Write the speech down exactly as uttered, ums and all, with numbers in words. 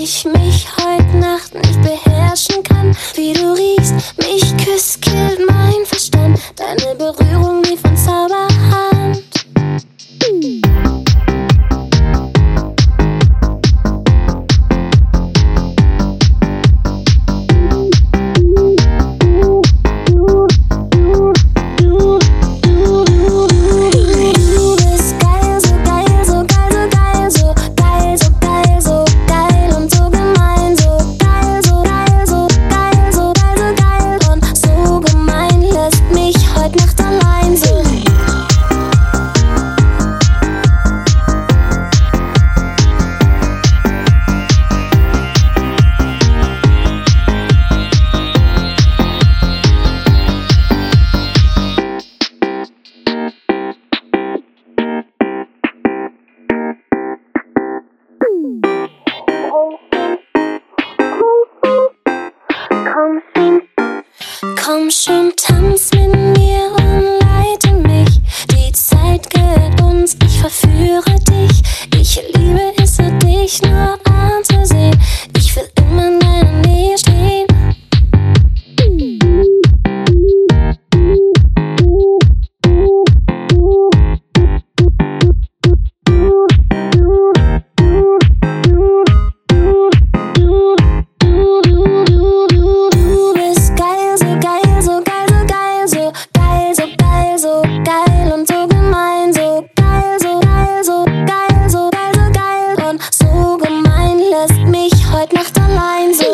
ich mich heut Nacht nicht beherrschen kann. Wie du riechst, mich küsst, killt mein Verstand. Deine Berührung wie von Zauberhand. Komm schon, tanz mit mir und leite mich. Die Zeit gehört uns, ich verführe dich. Ich liebe es, dich nur anzusehen. Ich will immer in deiner Nähe stehen. Nacht allein so.